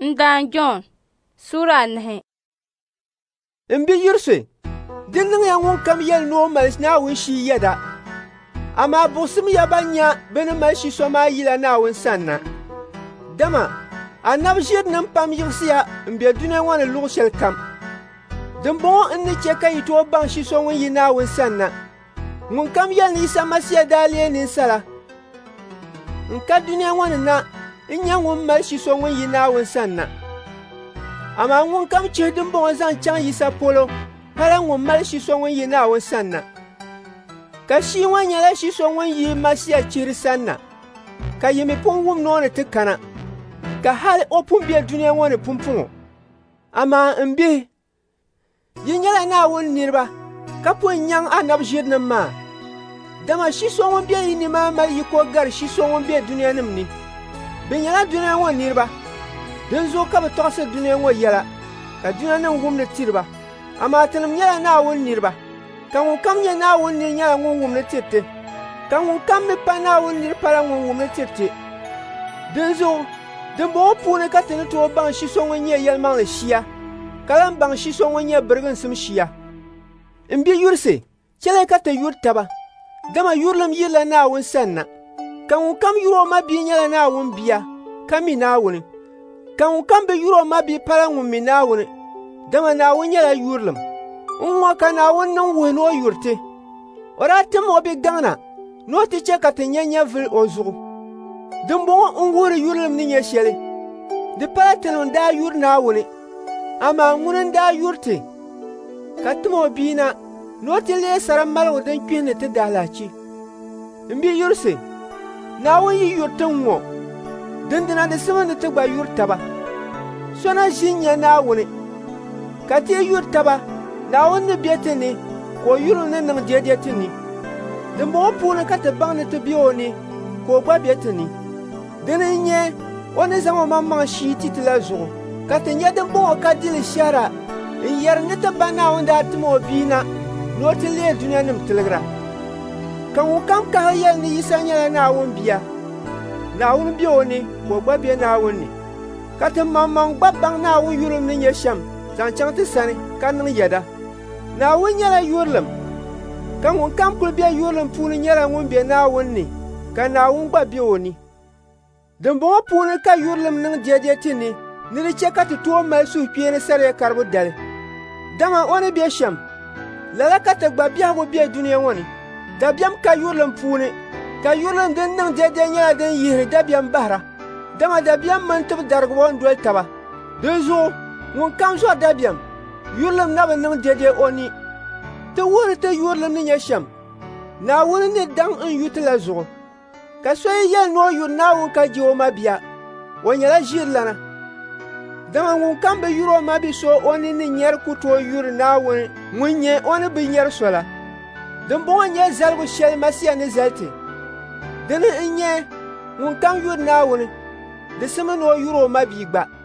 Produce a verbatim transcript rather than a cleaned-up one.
Ndan John Sura nahi. Mbi yurse din ning ya ngun kam yel no mal na wun shi yada ama busim ya banya ben mal shi so ma yila na wun sanna dama anab jid nan pam yirsiya mbi duna wana lu shel kam din bon in ne ke kai to ban shi so wun yina wun sanna mun kam yel ni sama siya daliye ni sala in ka duna wana na in ya ngun mal shi so wun yina wun sanna ama ngun kam che din bon zan chang yisa polo hala ngun mal shi so wun yina wun sanna ka shi wan yala shi so wun yi masiya chiri sanna ka yimi pun wum no ne tikana ka hal opun bi duniya woni pumpun ama mbi yin yala na wun nirba ka pun nyang anab jirnin ma dama shi so wun bi ni ma mal yi ko gar shi so wun bi duniya nim ni bin yala duniya won nirba din zo ka ba tokse duniya won yala ka duniya nan gumne tirba ama tanum yala na wun nirba kan wun kam nya na wun ni yala ngun gumne tirte kan wun kam mi pa na wun nir para ngun gumne tirte din zo din bo pune ka tin to ban shi so won ye yel mang le shia kalam ban shi so won ye bergen sim shia mbi yurse chele ka te yur taba dama yurlam yila na wun sanna kan wun kam yuro ma bi nyala na wun biya kami na wun kan kan be yuro ma bi para ngun mi na wun dama na wun yala yurlam unwa kana wun nan wun no yurte ora tim obi gana no ti che ka te nyanya vil ozu dumbo un wuri yurlam ni nye shele de para telon da yur na wun ama ngun da yurte ka timo bi na no ti le saram mal wodan kwene te dalachi mbi yurse na wun yi yurtan wo dindina da sama da ta gba yur taba sona jinya na wuni ka te yur taba na wuni biyete ne ko yuru ne nan jeje ni din bo puna ka ta bang ne ta biyo ne ko gba biyete ni dinin nye wani zama mamman shi titila zuwa ka ta nye din bo ka dil shara in yar ne ta bana wanda timo bina no ta le duniya nim tilgra kan wu kam ka hayal ni yisanya na wun biya na wun biyo ne ko gba biya na wun ne ka ta mamman gbabban na wun yurum ni nye sham zan chang ti sani kan ning yada na wun yala yurlam kan wun kam kul biya yurlam puni yala wun biya na wun ne ka na wun gba biyo ne dan bo puni ka yurlam ning jeje ti ne ni ri che ka ti to mal su piene sare karbu dal dama woni biya sham lala ka ta gba biya go biya duniya woni da biyam ka yurlam puni ka yurlam din ning jeje nyala din yihri da biyam bahra dama da biyam man tib dargo won dol taba dezo won kam so da biyam yurlam na ban ning jeje oni te woni te yurlam ni nyasham na woni ne dan in yutla zo ka so yel no yur na won ka jiwo mabiya won yala jirlana dama won kam be yuro mabi so oni ni nyer kuto yur na won munye oni bi nyer sola dan bo nye zalgo shel masiya ne zalte dana inye won kam yur na won de sama no yuro mabi gba